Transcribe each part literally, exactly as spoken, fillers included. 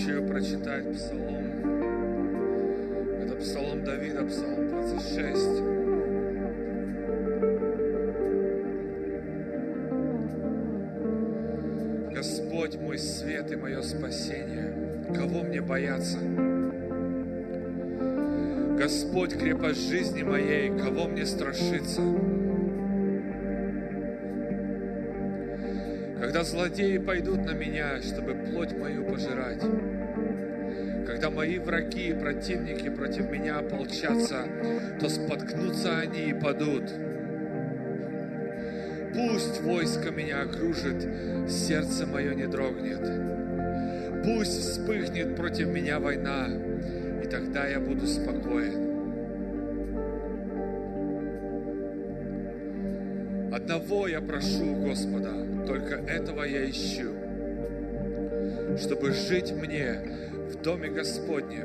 хочу прочитать псалом. Это псалом Давида, псалом двадцать шесть. Господь мой свет и мое спасение, кого мне бояться? Господь крепость жизни моей, кого мне страшиться? Когда злодеи пойдут на меня, чтобы плоть мою пожирать, когда мои враги и противники против меня ополчатся, то споткнутся они и падут. Пусть войско меня окружит, сердце мое не дрогнет. Пусть вспыхнет против меня война, и тогда я буду спокоен. Одного я прошу Господа, только этого я ищу, чтобы жить мне в доме Господнем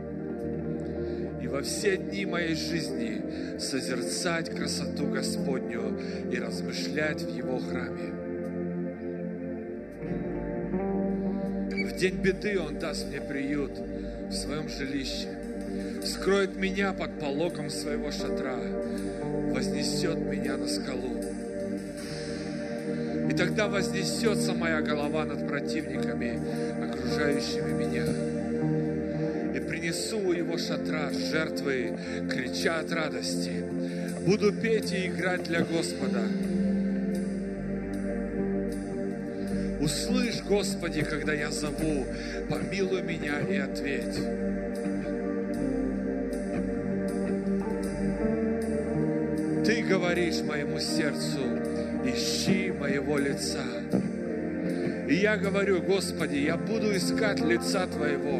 и во все дни моей жизни созерцать красоту Господню и размышлять в Его храме. В день беды Он даст мне приют в своем жилище, скроет меня под пологом своего шатра, вознесет меня на скалу. И тогда вознесется моя голова над противниками, окружающими меня. И принесу у Его шатра жертвы, крича от радости. Буду петь и играть для Господа. Услышь, Господи, когда я зову, помилуй меня и ответь. Ты говоришь моему сердцу, ищи моего лица. И я говорю, Господи, я буду искать лица Твоего.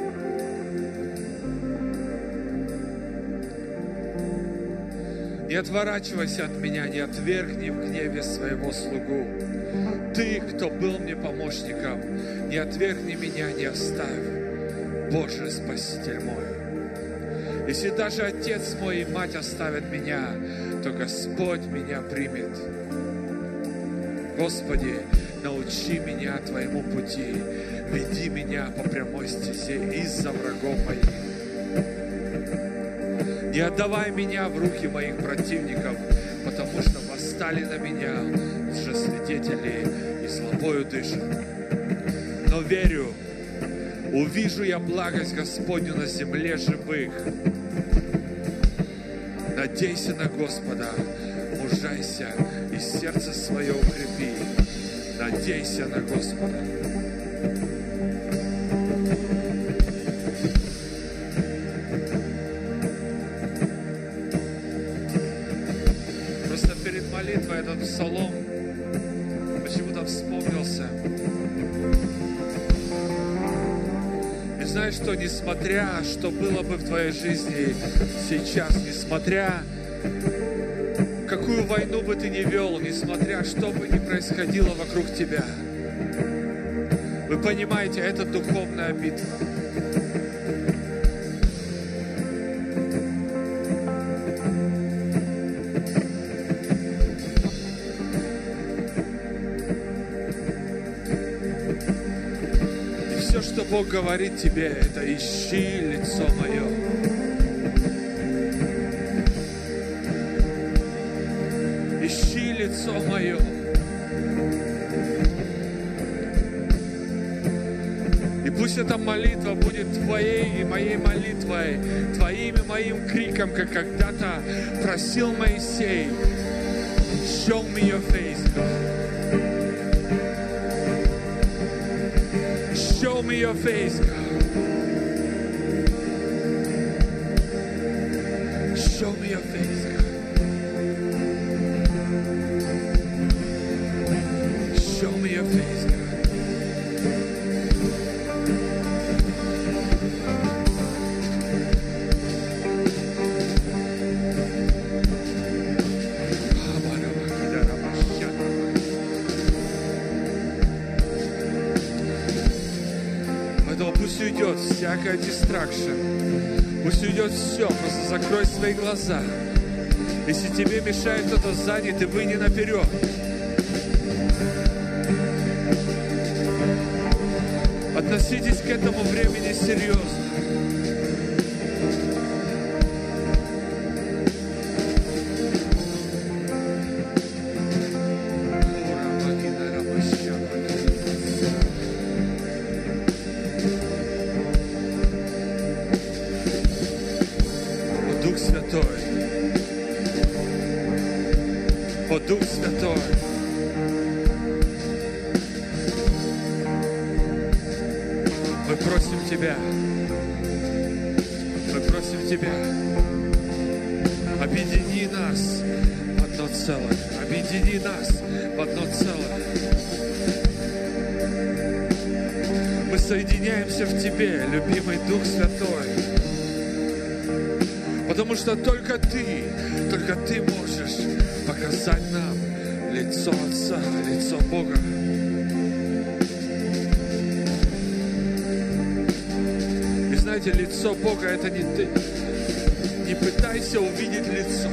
Не отворачивайся от меня, не отвергни в гневе своего слугу. Ты, кто был мне помощником, не отвергни меня, не оставь, Боже, Спаситель мой. Если даже отец мой и мать оставят меня, то Господь меня примет. Господи, научи меня Твоему пути, веди меня по прямой стезе из-за врагов моих. Не отдавай меня в руки моих противников, потому что восстали на меня лжесвидетели и злобою дышат. Но верю, увижу я благость Господню на земле живых. Надейся на Господа, мужайся и сердце свое укрепи. Надейся на Господа. Просто перед молитвой этот псалом почему-то вспомнился. И знаешь что, несмотря, что было бы в твоей жизни сейчас, несмотря, какую войну бы ты ни вел, несмотря, что бы ни происходило вокруг тебя, вы понимаете, это духовная битва. И все, что Бог говорит тебе, это ищи лицо мое. Ищи лицо мое. И пусть эта молитва будет твоей и моей молитвой, твоим и моим криком, как когда-то просил Моисей. Show me your face, God. Show me your face, God. Show me your face, God. Show me your face, God. Поэтому пусть уйдет всякая дистракшн. Пусть уйдет все. Просто закрой свои глаза. Если тебе мешает кто-то сзади, ты выйди наперед. Относитесь к этому времени серьезно. О, Дух Святой. О, Дух Святой. Мы просим Тебя, мы просим Тебя, объедини нас в одно целое, объедини нас в одно целое. Мы соединяемся в Тебе, любимый Дух Святой, потому что только Ты, только Ты можешь показать нам лицо Отца, лицо Бога. Знаете, лицо Бога — это не ты. Не пытайся увидеть лицо.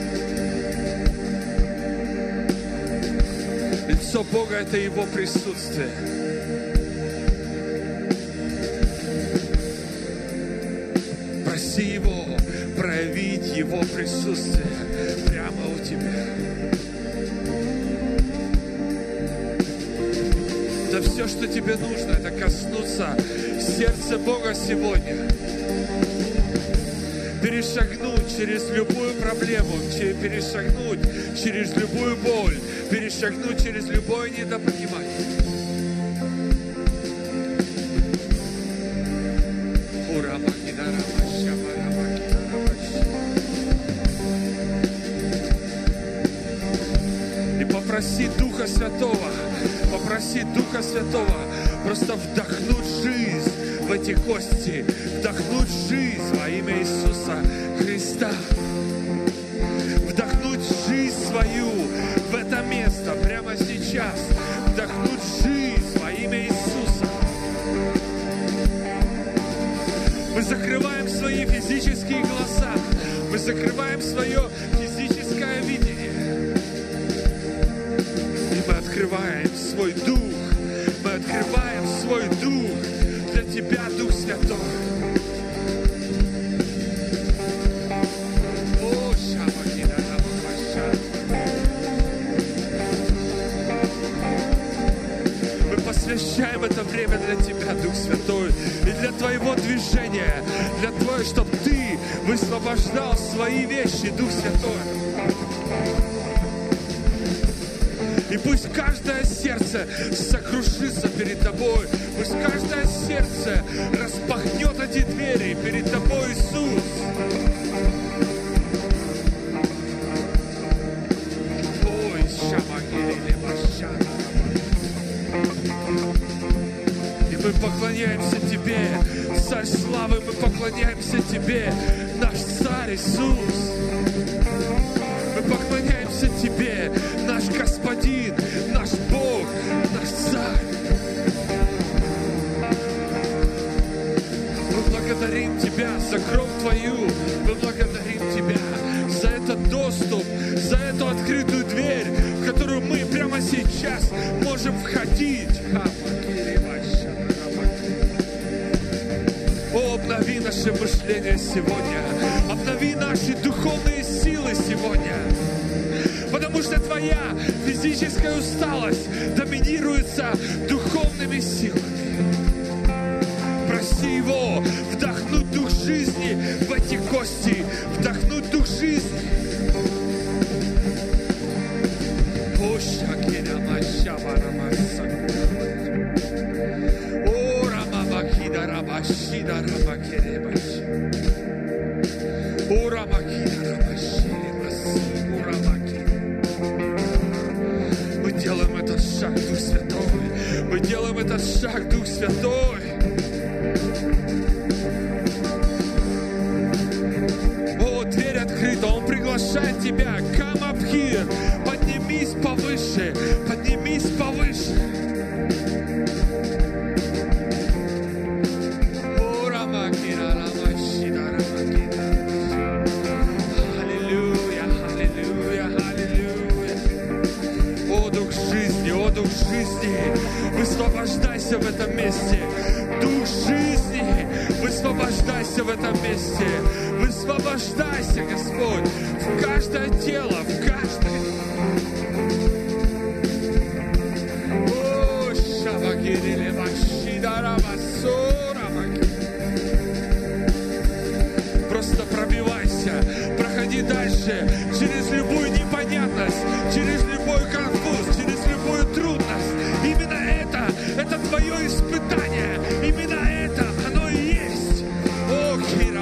Лицо Бога — это Его присутствие. Проси Его проявить Его присутствие прямо у тебя. Да все, что тебе нужно, это коснуться сердце Бога сегодня. Перешагнуть через любую проблему, перешагнуть через любую боль, перешагнуть через любое недопонимание. И попроси Духа Святого, попроси Духа Святого просто вдохнуть жизнь в эти кости, вдохнуть жизнь во имя Иисуса Христа, вдохнуть жизнь свою в это место прямо сейчас, вдохнуть жизнь во имя Иисуса. Мы закрываем свои физические глаза, мы закрываем свое физическое видение, и мы открываем свой дух, мы открываем свой дух для Тебя, Дух Святой. О, мы посвящаем это время для Тебя, Дух Святой, и для Твоего движения, для Твоего, чтобы Ты высвобождал свои вещи, Дух Святой. И пусть каждое сердце сокрушится перед Тобой. Пусть каждое сердце распахнет эти двери перед Тобой, Иисус. Ой, шамагири лебашана. И мы поклоняемся Тебе, Царь славы, мы поклоняемся Тебе, наш Царь Иисус. Мы поклоняемся Тебе, наш Господин, наш Бог, наш Царь. Мы благодарим Тебя за кровь Твою, мы благодарим Тебя за этот доступ, за эту открытую дверь, в которую мы прямо сейчас можем входить. О, обнови наше мышление сегодня, обнови наши духовные силы сегодня. Потому что Твоя физическая усталость доминируется духовными силами. Проси Его вдохнуть дух жизни в эти кости, вдохнуть дух жизни. О, Рамабакида Рабашида Рабакеребаш. О, Рамакида Рабаширибас. Мы делаем этот шаг, Дух Святой. Мы делаем этот шаг, Дух Святой. О, дверь открыта, Он приглашает тебя. Come up here. Поднимись повыше, поднимись повыше. О, Рамакира, Рамашида, Рамакира. Аллилуйя, аллилуйя, аллилуйя. О, Дух жизни, о, Дух жизни, высвобождайся в этом месте. высвобождайся в этом месте. Высвобождайся, Господь, в каждое тело, в каждое. О, шабакирили машидарамасора. Просто пробивайся, проходи дальше, через любую непонятность, через любой конфуз, через любую трудность. Именно это, это твое испытание, именно это, оно и есть. О,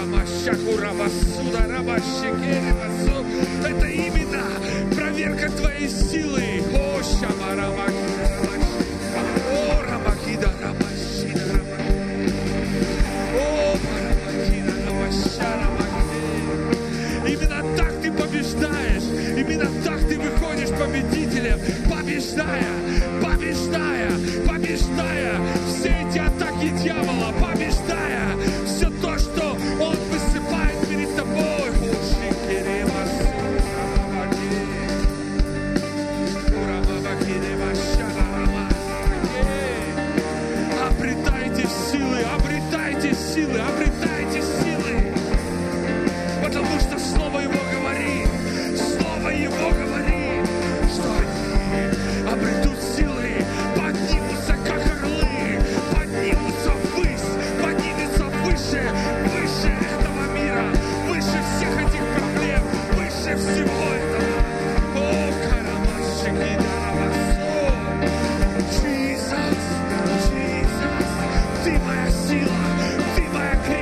это именно проверка твоей силы. О, О, Рамахида, Рамашида, О, именно так ты побеждаешь, именно так ты выходишь победителем, побеждая, побеждая, побеждая все эти атаки дьявола, побеждая все то, что он высыпает перед тобой. Обретайте силы, обретайте силы, обретайте силы. Потому что Слово Его говорит, Слово Его говорит, что они обретут силы, поднимутся как орлы, поднимутся ввысь, поднимутся выше, выше этого мира, выше всех этих проблем, выше всего этого. О, карамашики, дарабасо, Иисус, Иисус, Ты моя сила, Ты моя крепость.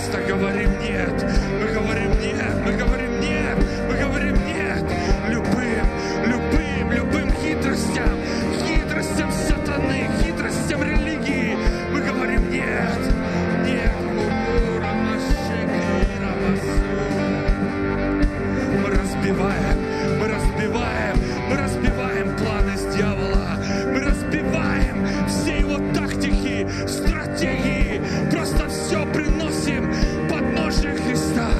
просто говорим нет. Мы говорим нет, мы говорим нет, мы говорим нет. Любым, любым, любым хитростям, хитростям сатаны, хитростям религии. Мы говорим нет, нет. Мы разбиваем, мы разбиваем, мы разбиваем планы с дьявола. Мы разбиваем все его тактики, стратегии. Просто все приносим под ножи Христа.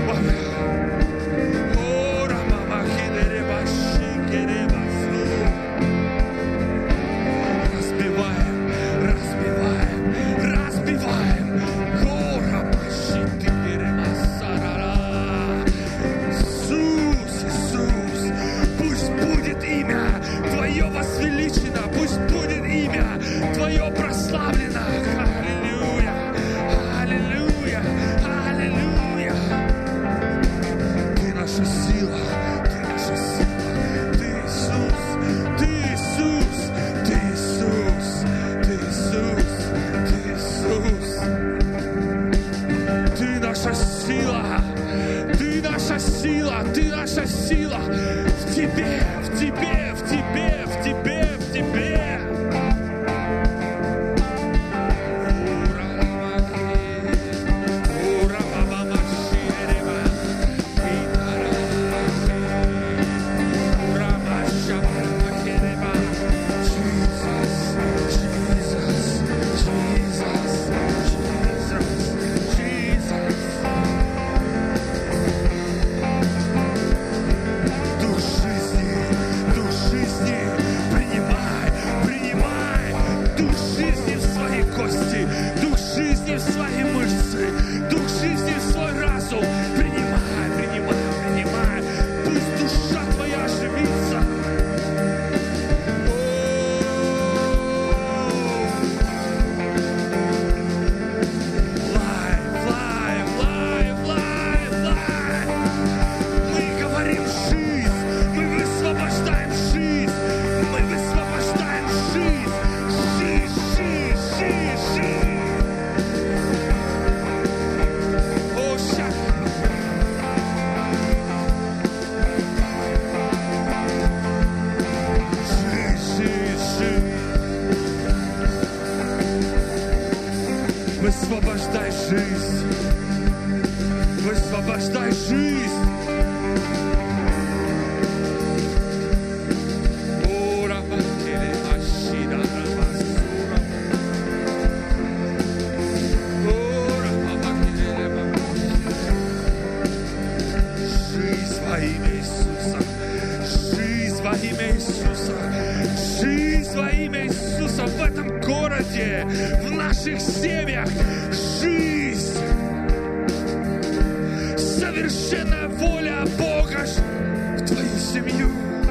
Разбиваем, разбиваем, разбиваем. Иисус, Иисус, пусть будет имя Твое возвеличено, пусть будет имя Твое прославлено. Аллилуйя, аллилуйя, аллилуйя. Ты наша сила, Ты наша сила, Ты Иисус, Ты Иисус, Ты Иисус, Ты Иисус, Ты Иисус. Ты наша сила, Ты наша сила, Ты наша сила. В Тебе, в Тебе, в Тебе, в Тебе, в Тебе. Дух жизни в свои мышцы, дух жизни в свой разум. Принимай, принимай, принимай. Пусть душа твоя оживится. Лайв, лайв, лайв, лайв, лайв. Мы говорим жизнь, мы высвобождаем жизнь, мы высвобождаем жизнь. Жизнь, жизнь, жизнь, жизнь. О, ща. Жизнь, жизнь, жизнь. Высвобождай жизнь. Высвобождай жизнь. Жизнь во имя Иисуса. Жизнь во имя Иисуса. Жизнь во имя Иисуса в этом городе, в наших семьях. Жизнь. Совершенная воля Бога в твою семью.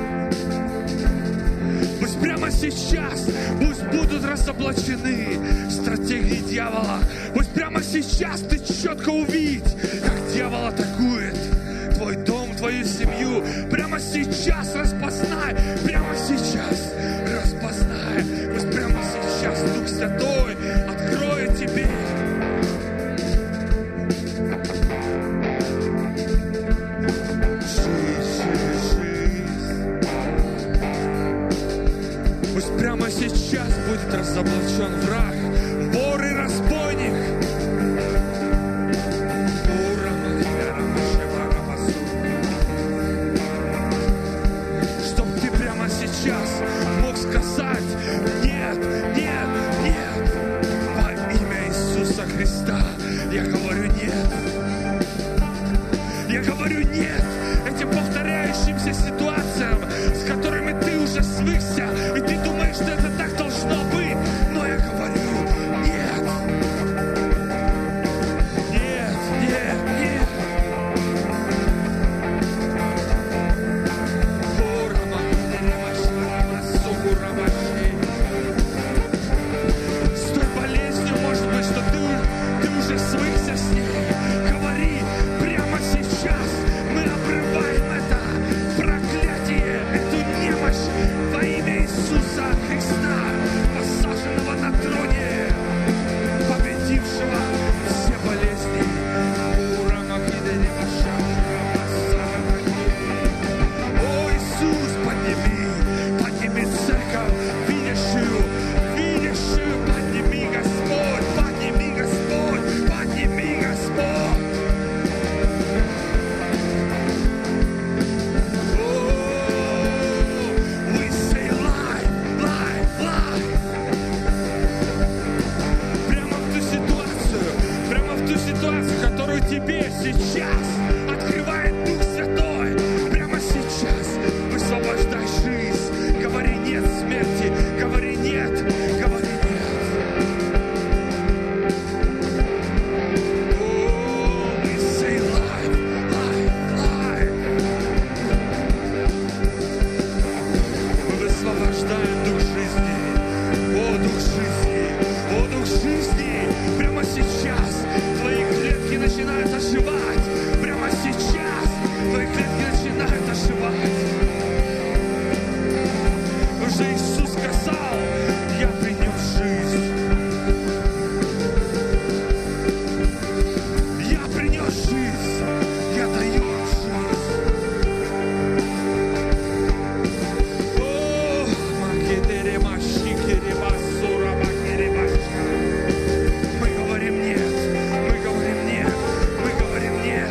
Пусть прямо сейчас, пусть будут разоблачены стратегии дьявола. Пусть прямо сейчас ты четко увидишь, как дьявол атакует твой дом, твою семью. Прямо сейчас распознай, прямо сейчас распознай. Пусть прямо сейчас Дух Святой откроет тебе. Пусть прямо сейчас будет разоблачен враг, вор и разбойник. ситуацию, которую тебе сейчас открывает Дух Святой. Прямо сейчас высвобождай жизнь. Говори нет смерти, говори нет, говори нет. Oh, we say life, life, life. Мы высвобождаем Дух жизни. О, Дух жизни, о, Дух жизни. Прямо сейчас твои клетки начинают оживать. Прямо сейчас твои клетки начинают оживать. Уже Иисус сказал: я принес жизнь. Я принес жизнь. Я даю жизнь. О, македере машикере басура макере башка. Мы говорим нет. Мы говорим нет. Мы говорим нет.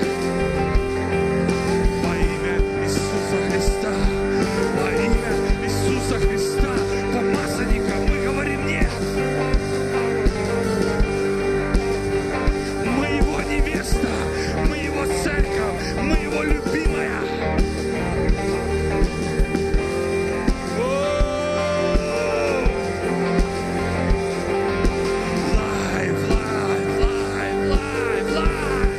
Во имя Иисуса Христа. Во имя Иисуса Христа, помазанника, мы говорим нет. Мы Его невеста, мы Его церковь, мы Его любимая. Лайв, лайв, лайв, лайв, лайв.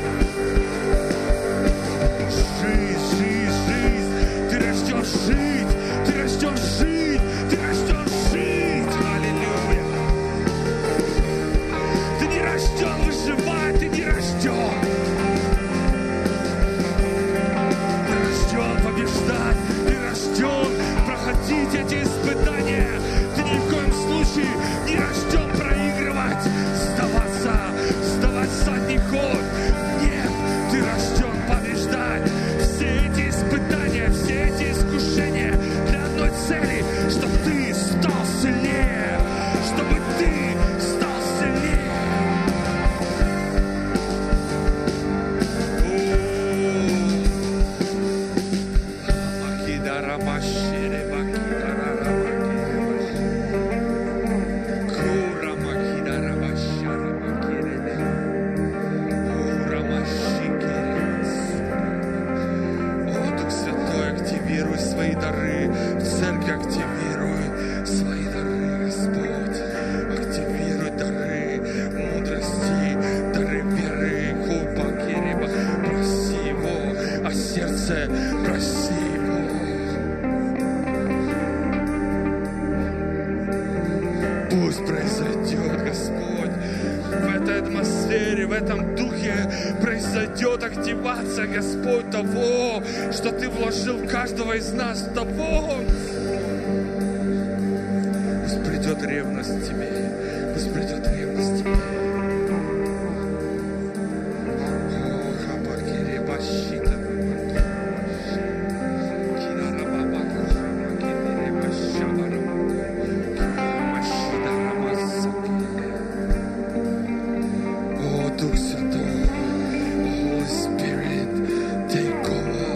Жизнь, жизнь, жизнь. Ты рожден жить. Ты рожден жить. Ты рожден жить. Аллилуйя. Ты не рожден выживать. Ты не рожден. Ты рожден побеждать. Ты рожден проходить эти испытания. Ты ни в коем случае не рожден проигрывать, сдаваться, сдавать задний ход. Нет, ты рожден побеждать. Все эти испытания, все эти искушения для одной цели, чтобы ты стал сильнее, чтобы ты стал сильнее. О, Макидара Машире, Макидара Рамакире, Кура Макидара Машара Макире, Кура Машикире. О, Дух Святой, активируй свои дары. В церкви активируй свои дары, Господь. Активируй дары мудрости, дары веры. Хупа Кириба. Проси Его о сердце, проси Его. Пусть произойдет, Господь, в этой атмосфере, в этом духе произойдет активация, Господь, того, что Ты вложил в каждого из нас, того. Пусть придет ревность к Тебе, пусть придет ревность к Тебе. О, Хабакире, Башита, О, Дух Святой, Holy Spirit, take over.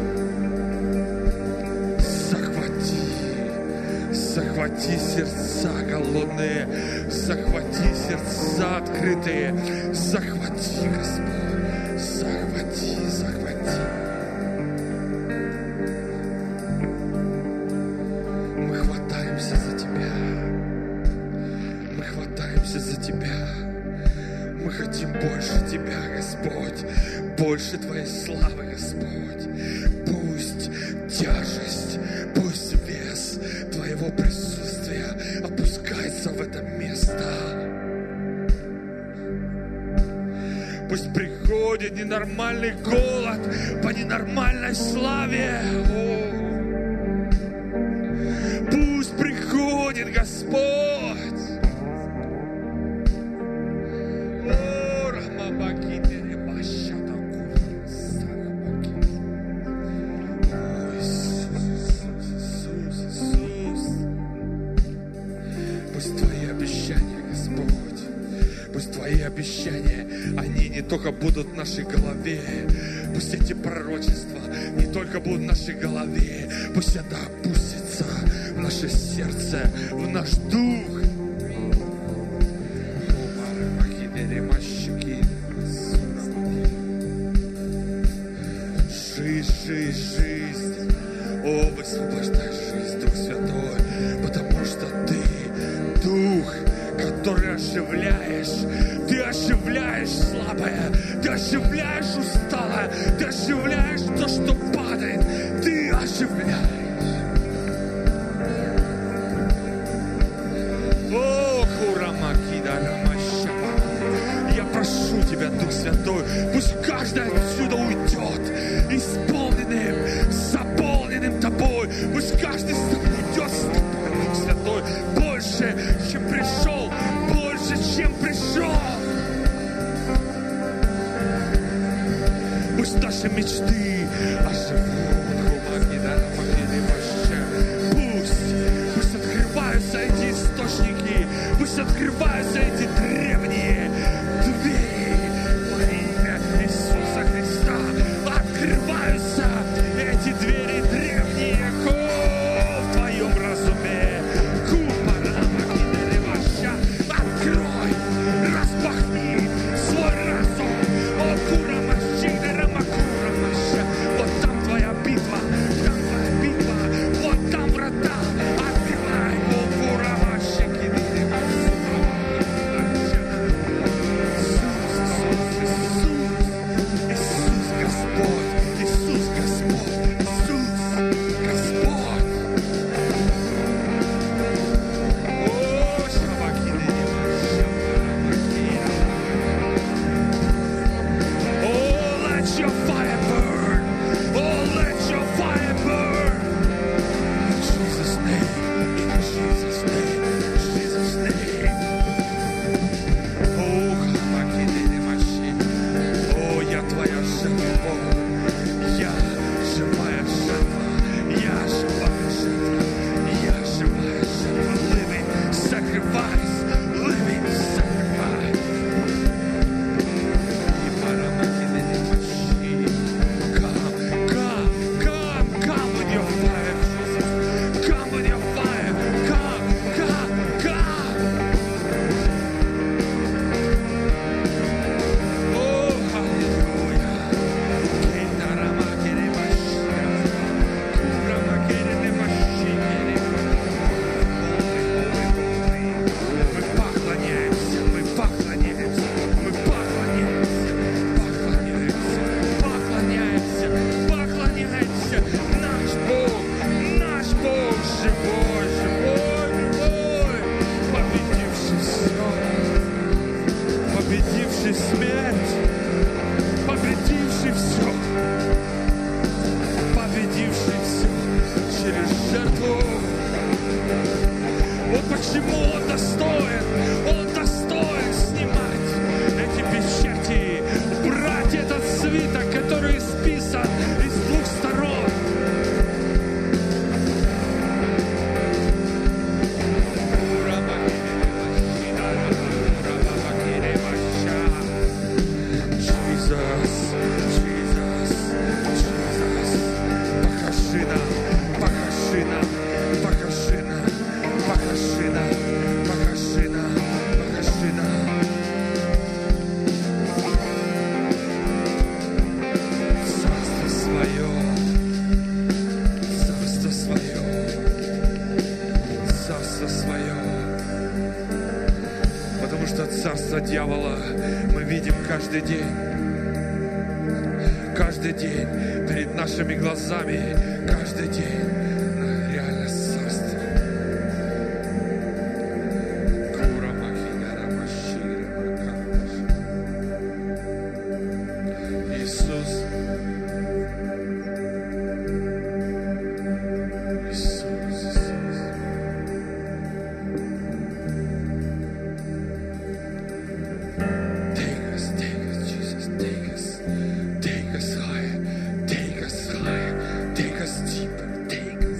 Захвати, захвати сердца голодные, захвати сердца открытые, захвати, Господь, захвати, захвати. Мы хватаемся за Тебя, мы хватаемся за Тебя. Мы хотим больше Тебя, Господь, больше Твоей славы, Господь. Пусть тяжесть, пусть вес Твоего присутствия опускается в это место. Пусть приходит ненормальный голод по ненормальной славе. О, пусть приходит Господь. Обещания, они не только будут в нашей голове, пусть эти пророчества не только будут в нашей голове, пусть это опустится в наше сердце, в наш дух. оживляешь слабое, Ты оживляешь усталое, Ты оживляешь то, что падает, Ты оживляешь. О, Хурамакида Рамашава. Я прошу Тебя, Дух Святой, пусть каждый отсюда уйдет исполненным, заполненным Тобой. Пусть каждый уйдет с Тобой, Дух Святой, больше, чем пришел, больше, чем пришел. Пусть наши мечты оживут. Пусть, пусть открываются эти источники, пусть открываются эти древние двери во имя Иисуса Христа. Открываются эти двери древние в Твоем разуме. Открой, распахни свой разум. О, Курамашина, Рамакурамаша. Вот там Твоя битва, там Твоя битва, вот там врата. Открывай, о, Курамашики. Иисус, Иисус, Господь, Иисус, Господь, Иисус, Господь. О, Шабакины, Oh, let your fire burn. Oh, let your fire burn. In Jesus' name. In Jesus' name. In Jesus' name. Oh, Хамакидини Маши. Oh, я Твоя жертва. Я живая жертва. Я живая жертва. Я живая жертва. Living sacrifice. Living sacrifice. Come, come, come, come with your fire, Jesus. Come with your fire. Come, come, come. Oh, hallelujah. Kenaramakere Mashiach. Kuramakere Mashiach. Мы поклоняемся, мы поклоняемся, мы поклоняемся, поклоняемся, поклоняемся, поклоняемся. Наш Бог, наш Бог живой, живой, живой, победивший все, победивший смерть, победивший все, победивший все через жертву. Вот почему Он достоин, Он достоин снимать эти печати, брать этот свиток, который исписан из двух сторон. Jesus, Jesus, Jesus, покажи нам, покажи нам, покажи нам, покажи нам, покажи нам, покажи нам. Царство свое, царство свое, царство свое. Потому что царство дьявола мы видим каждый день. Каждый день перед нашими глазами, каждый день реально царство. Иисус, Иисус, Иисус. Take us, take us, Jesus, take us. Take us higher, take us higher, take us deeper, take us.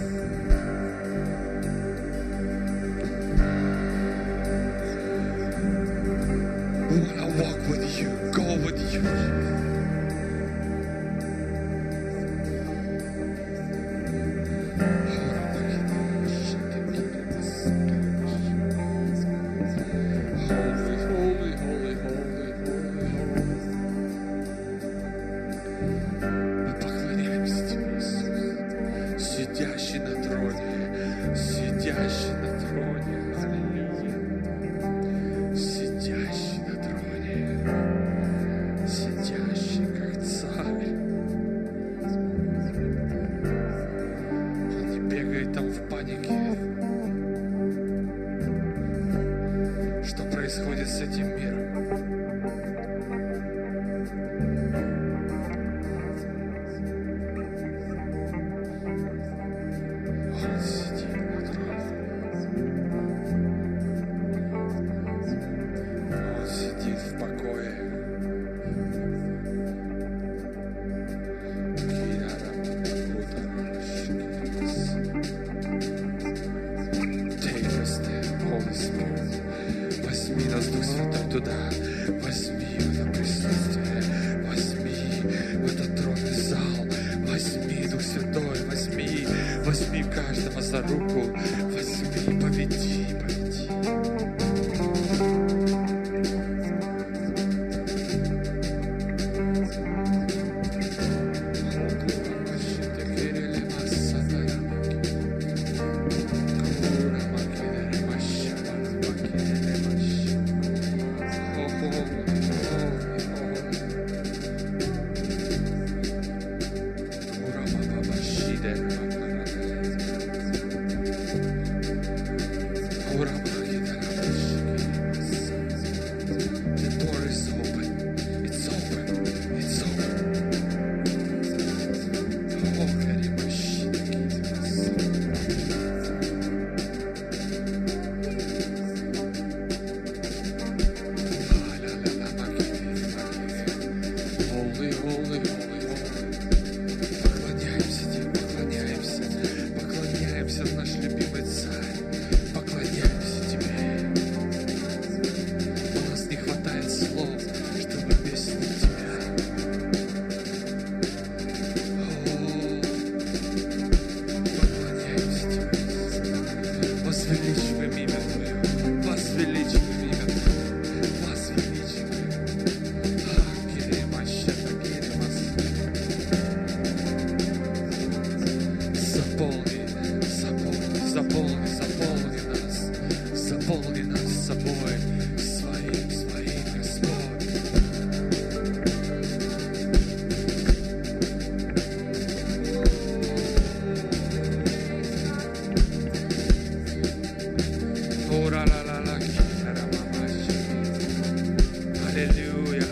We want to walk with you, go with you. Holy, holy, holy, holy, holy, holy. Мы поклоняемся Тебе, Иисус, сидящий на троне, сидящий на троне, аллилуйя, сидящий на троне.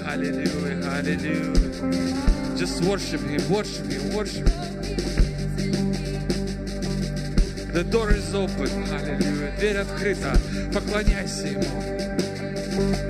Hallelujah, hallelujah. Just worship Him, worship Him, worship Him. The door is open, hallelujah. Дверь открыта, поклоняйся Ему.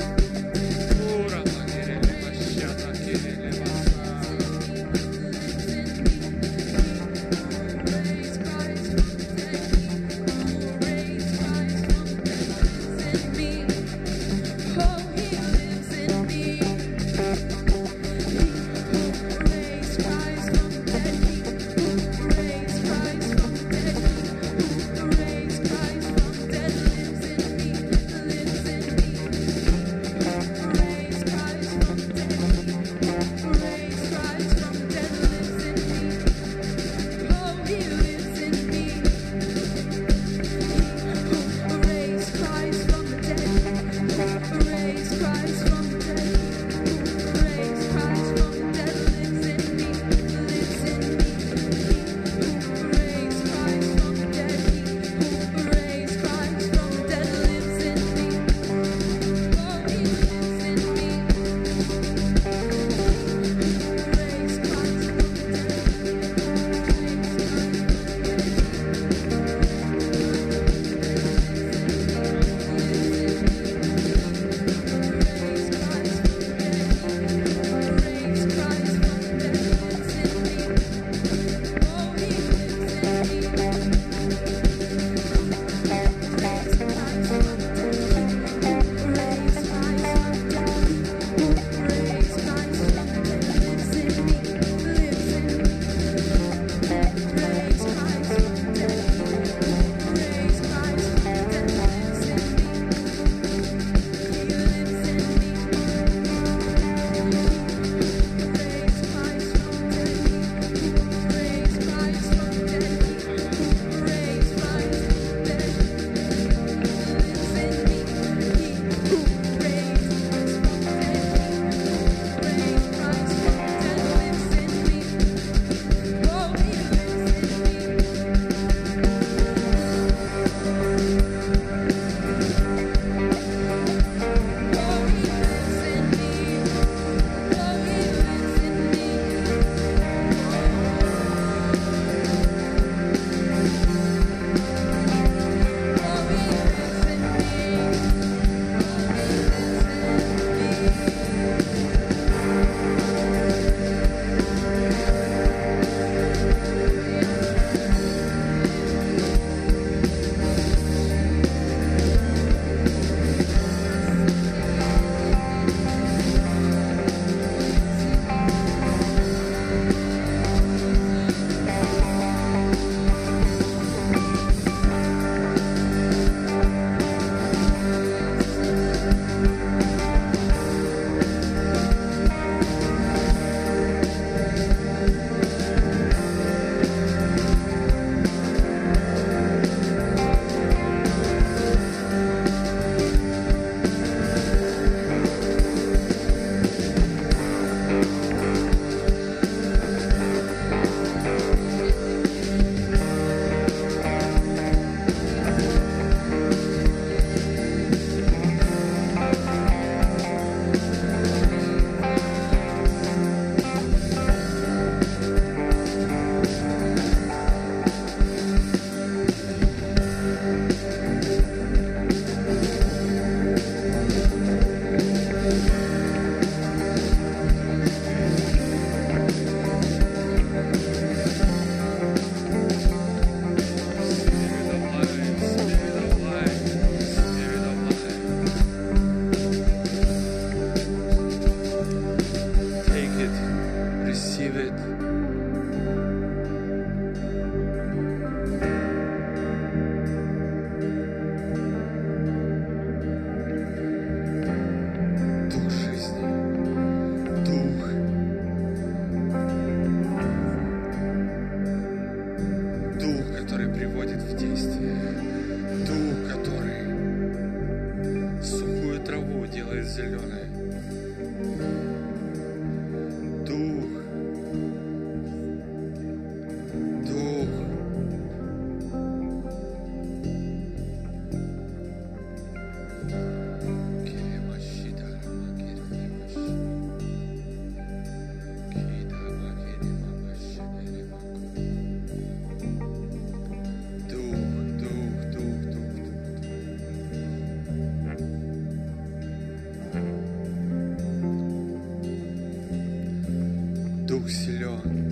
Дух силен,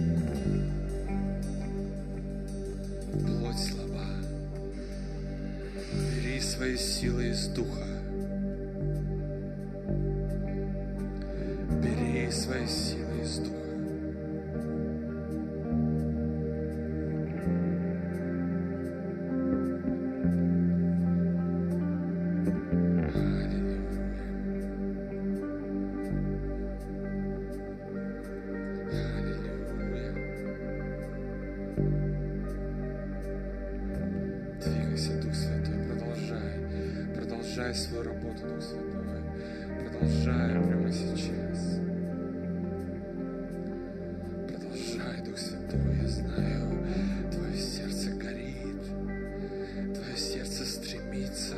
плоть слаба. Бери свои силы из Духа. Бери свои силы из Духа. Продолжай свою работу, Дух Святой. Продолжай прямо сейчас. Продолжай, Дух Святой. Я знаю, твое сердце горит. Твое сердце стремится.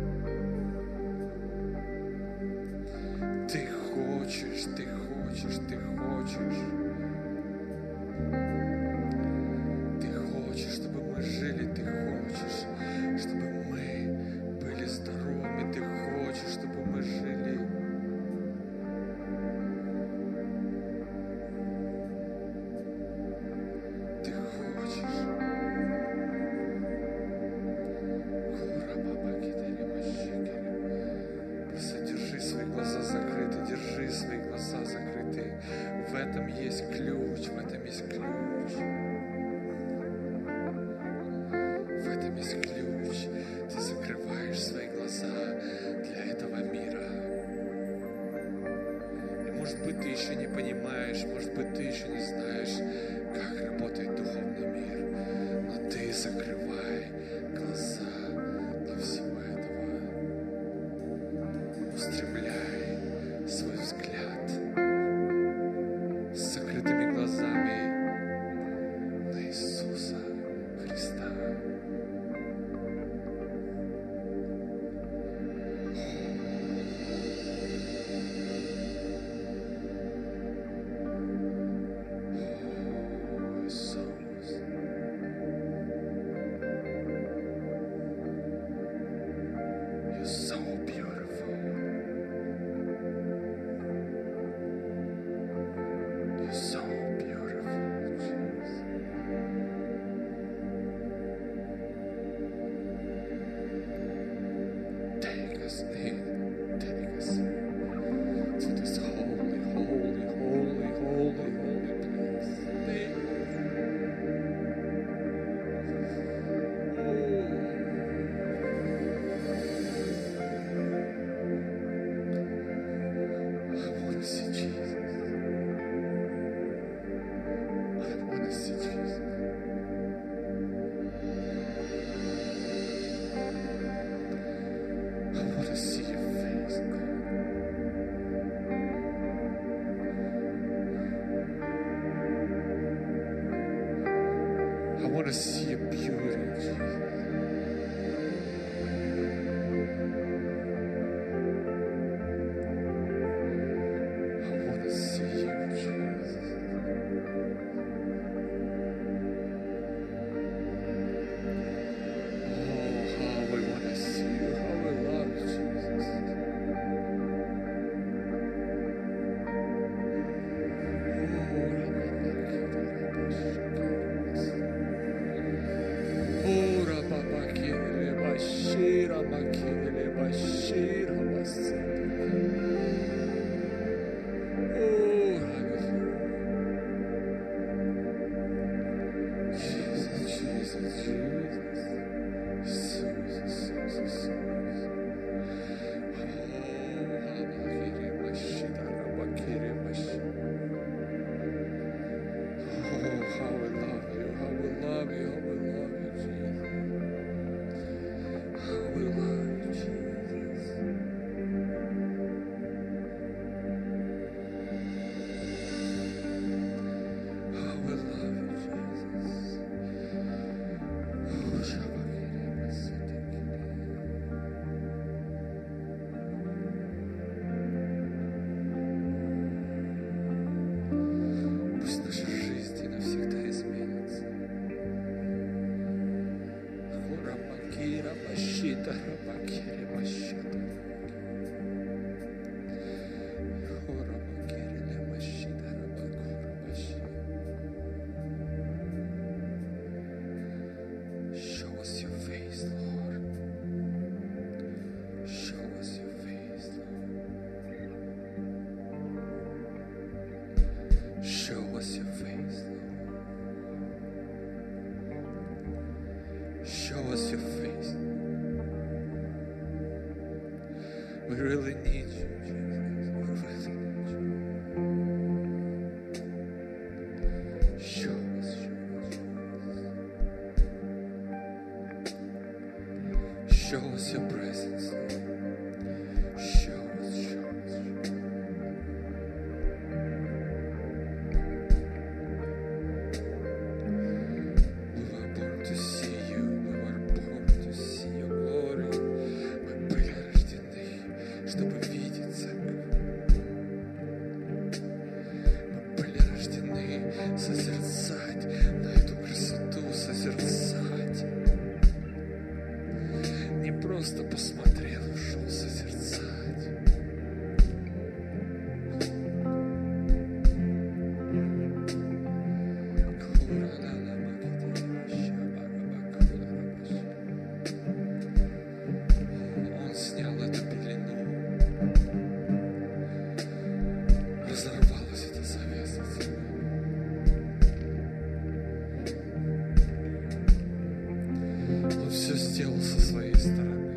Ты хочешь, ты хочешь, ты хочешь. Ты хочешь, чтобы мы жили, ты хочешь, чтобы мы были здоровыми, ты хочешь, чтобы мы жили. Ты хочешь. Просто держи свои глаза закрыты, держи свои глаза закрыты. В этом есть ключ, в этом есть ключ. В этом есть ключ. Ты закрываешь свои глаза для этого мира. И может быть ты еще не понимаешь, может быть ты еще не знаешь, как работает духовный мир. Но ты закрывай глаза для всего этого. Устремляй свой взгляд с закрытыми глазами на Иисуса Христа. I want to see your beauty, Jesus. I want to see you, Jesus. Oh, how we want to see you, how we love you, Jesus. Oh, Show us your face, Lord. Show us your face. We really need you, Jesus. We really need you. Show us, show us. Show us your presence, Lord. Show us, show us, show us. We were born to see you. We were born to see your glory. Мы были рождены, чтобы видеть церковь. Мы были рождены созерцать на эту красоту, созерцать. Не просто посмотрел, ушел созерцать. Он снял эту пелену. Разорвалась эта завеса. Он все сделал со своей стороны.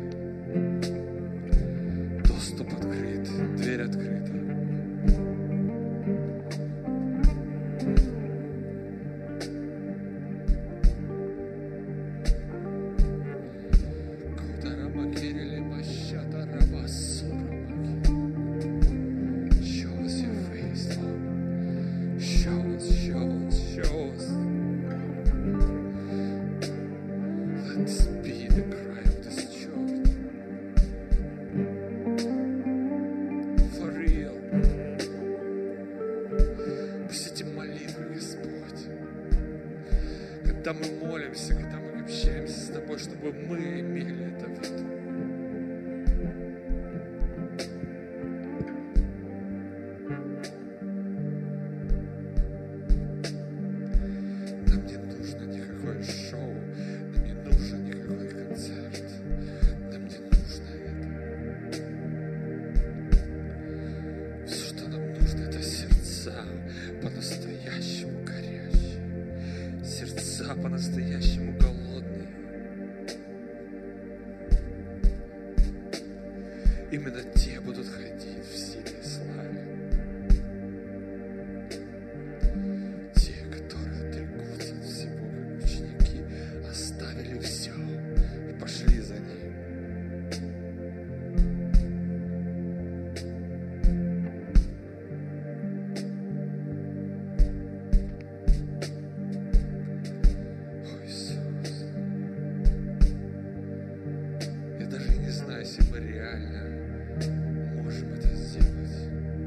Доступ открыт, дверь открыта. Show us your face, Lord. Show us, show us, show us. Let this be the cry of this church. For real. Пусть эти молитвы, Господь, когда мы молимся, когда мы общаемся с Тобой, чтобы мы имели это в виду. Нам не нужно никакое шоу, нам не нужен никакой концерт, нам не нужно это. Все, что нам нужно, это сердца по-настоящему горящие, сердца по-настоящему голодные. Именно те будут ходить в силе и славе. Те, которые отрекутся от всего, как ученики, оставили все и пошли за ним. О, Иисус, я даже не знаю, если мы реально можем это сделать.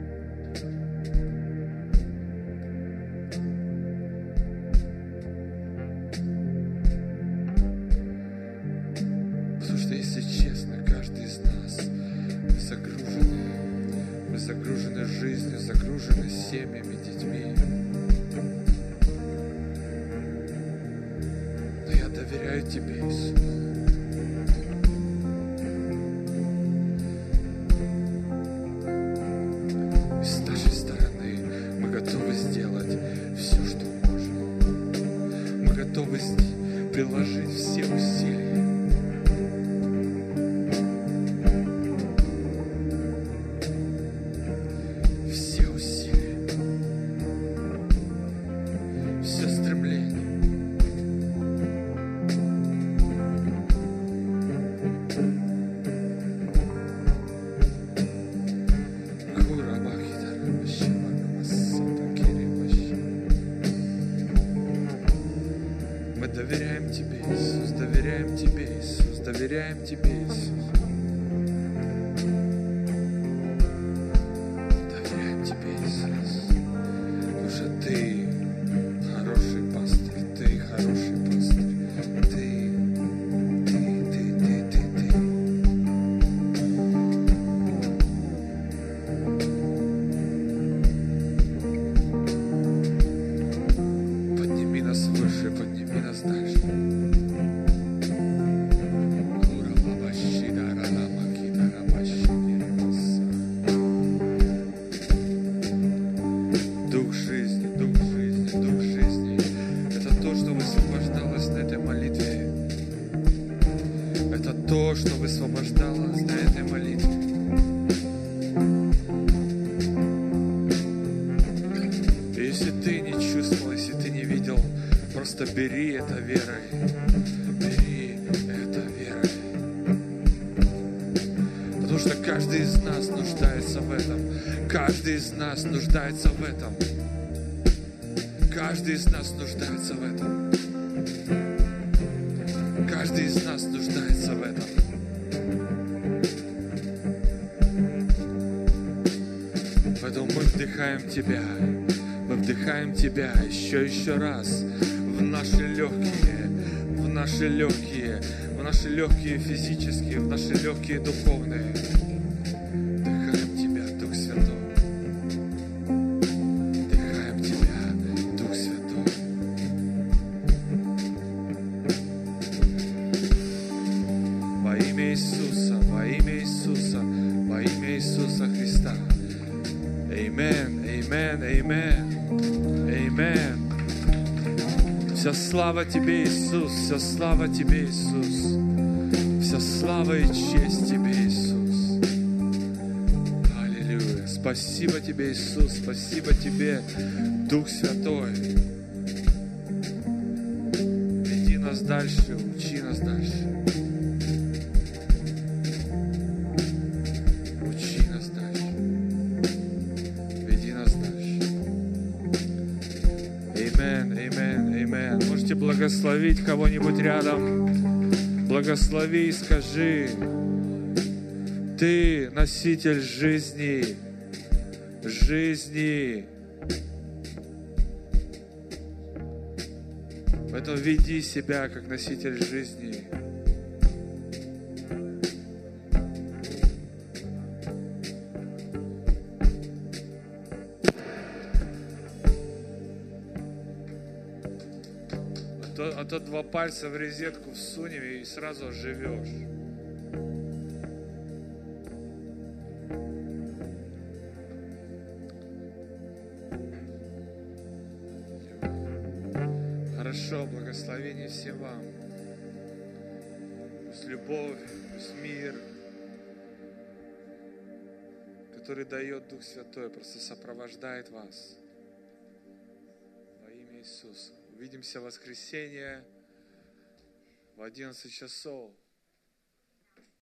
Потому что, если честно, каждый из нас мы загружены, мы загружены жизнью, загружены семьями, детьми. Но я доверяю Тебе, Иисус. И с нашей стороны мы готовы сделать все, что можем. Мы готовы приложить все усилия. Все усилия. Все стремление. Мы доверяем Тебе, Иисус, доверяем Тебе, Иисус, доверяем Тебе, Иисус. Доверяем Тебе, Иисус. Потому что Ты хороший пастырь, Ты хороший пастырь. Ты, Ты, Ты, Ты, Ты, Ты. Подними нас выше, подними нас дальше. Ура, баба, Если ты не чувствовал, если ты не видел, просто бери это верой. Бери это верой. Потому что каждый из нас нуждается в этом. Каждый из нас нуждается в этом. Каждый из нас нуждается в этом. Каждый из нас нуждается в этом. Поэтому мы вдыхаем Тебя. Мы вдыхаем Тебя еще, еще раз в наши легкие, в наши легкие, в наши легкие физические, в наши легкие духовные. Вдыхаем Тебя, Дух Святой. Вдыхаем Тебя, Дух Святой. Во имя Иисуса, во имя Иисуса, во имя Иисуса Христа. Аминь, аминь, аминь, аминь. Вся слава Тебе, Иисус, вся слава Тебе, Иисус. Вся слава и честь Тебе, Иисус. Аллилуйя. Спасибо Тебе, Иисус, спасибо Тебе, Дух Святой. Веди нас дальше, учи нас дальше. Благословить кого-нибудь рядом. Благослови и скажи: Ты носитель жизни, жизни. Поэтому веди себя как носитель жизни. А то два пальца в розетку всунем и сразу оживешь. Хорошо, благословение всем вам. Пусть любовь, пусть мир, который дает Дух Святой, просто сопровождает вас. Во имя Иисуса. Увидимся в воскресенье в одиннадцать часов.